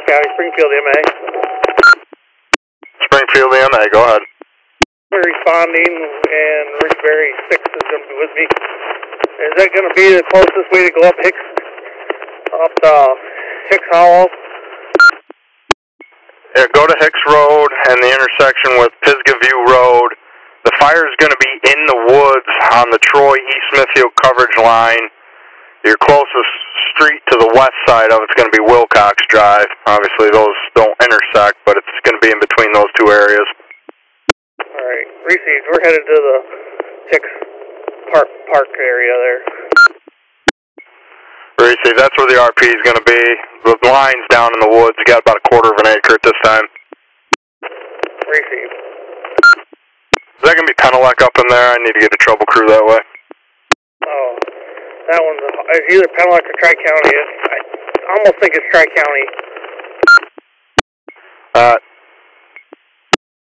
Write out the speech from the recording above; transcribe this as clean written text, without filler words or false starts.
County, Springfield, MA. Springfield, MA, go ahead. We're responding, and Rick Berry 6 is going to be with me. Is that going to be the closest way to go up Hicks Hollow? Yeah, go to Hicks Road and the intersection with Pisgah View Road. The fire is going to be in the woods on the Troy East Smithfield coverage line. Your closest street to the west side of it's going to be Wilcox Drive. Obviously, those don't intersect, but it's going to be in between those two areas. All right, received. We're headed to the Hicks Park area there. Received. That's where the RP is going to be. The line's down in the woods. You got about a quarter of an acre at this time. Received. Is that going to be Penelec up in there? I need to get a trouble crew that way. Oh, that one's either Penelec or Tri-County. I almost think it's Tri-County.